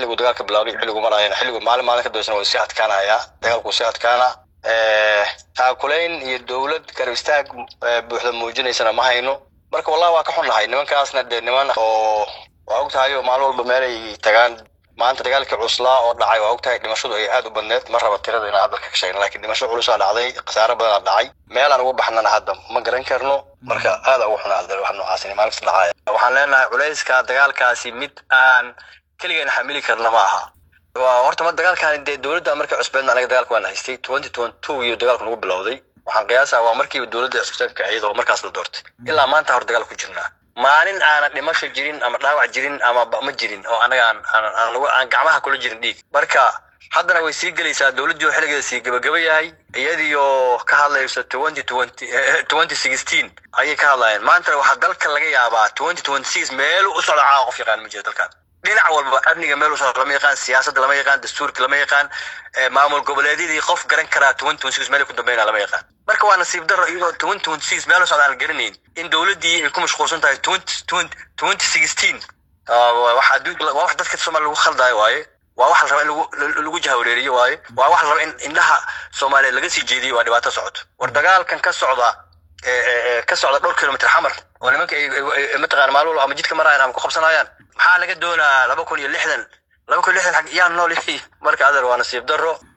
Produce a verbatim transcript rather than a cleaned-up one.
xilligu dagaalka bilaabay xilligu marayna xilligu maalin maalin ka doosana way si adkaanaya dagaalku si adkaana ee taakulayn iyo dawlad garab istaag buuxda muujinaysana ma hayno marka wallahi waa ka xunnahay nimankaasna de niman oo waa ogtahay maalin walba meel ay tagaan maanta dagaalka cuslaa oo dhacay waa ogtahay dhimashadu ay aad u badneed mar raba tirada in aad ka sheegno laakiin dhimasho culus ah dhacday qasaaro badan dhacay meel aan ugu baxnana hadda ma garan karno marka aad ugu xunaaday wax noocaas in maalin dhacay waxaan leenahay culayska dagaalkaasi mid aan kaliya xamili karna ma aha waa horta ma dagaalkan de dawladda markay cusbeedna anaga dagaalka waan haystay twenty twenty-two iyo dagaalku nagu bilowday waxaan qiyaasaa waa markii dawladda cusbeedka ahayd oo markaas la doortay ilaa maanta hor dagaal ku jirnaa maalin aan dhimasho jirin ama dhaawac jirin ama ma jirin oo anaga aan aan aan gacmaha kula jirin dhiig marka haddana way sii galaysaa dawladdu xilligeeda sii gabagaba yahay iyadiyo ka hadlayso twenty twenty twenty sixteen ayay ka hadlayeen maanta waxa dalka laga yaabaa twenty twenty-six meel u socda qof yaqaan ma jiro dalkan dhinac walba amniga meel u socda lama yaqaan siyaasadda lama yaqaan dastuurka lama yaqaan maamul goboleedyadii qof garan kara twenty twenty-six meel ku dambeeyna lama yaqaan marka waa nasiib darro iyadoo twenty twenty-six meel u socda aan garanayn in dawladdii ay ku mashquulsan tahay twenty sixteen waxa wax dadka Soomaaliya lagu khaldayo waaye waa wax la rabo in lagu lagu jahwareeriyo waaye waa wax la rabo in indhaha Soomaaliya laga sii jeediyo waa dhibaato socoto war dagaalkan ka socda ee ka socda dhowr kilomitir xamar oo nimanka ay mataqaan maalul ama jidka marayaan ama ku qabsanayaan maxaa laga doonaa laba kun iyo lixdan laba kun iyo lixdan xaq yaan nool marka adeer waa nasiib darro